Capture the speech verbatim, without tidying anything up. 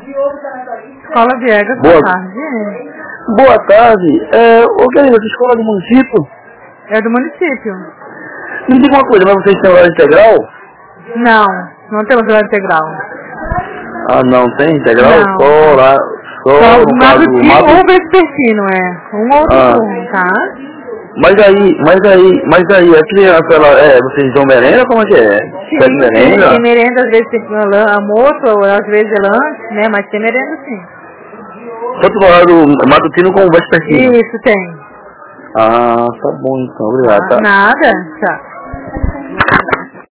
Escola Viegas, boa, boa tarde. Boa tarde. É, ô, querida, essa escola é do município? É do município. Me diga uma coisa, mas vocês têm horário integral? Não, não temos horário integral. Ah, não tem integral? Não. Só lá, só, só no caso, matutino mato... ou vespertino, é. Um ou outro ah. turno, tá? Mas aí, mas aí, mas aí, a criança, ela, é, vocês dão merenda, como é que é? Sim, Pede merenda? tem merenda, às vezes tem almoço, ou às vezes é lanche, né? Mas tem merenda sim. Tanto horário matutino como vespertino? Isso, tem. Ah, tá bom então, obrigado, Ah, tá? nada, tchau.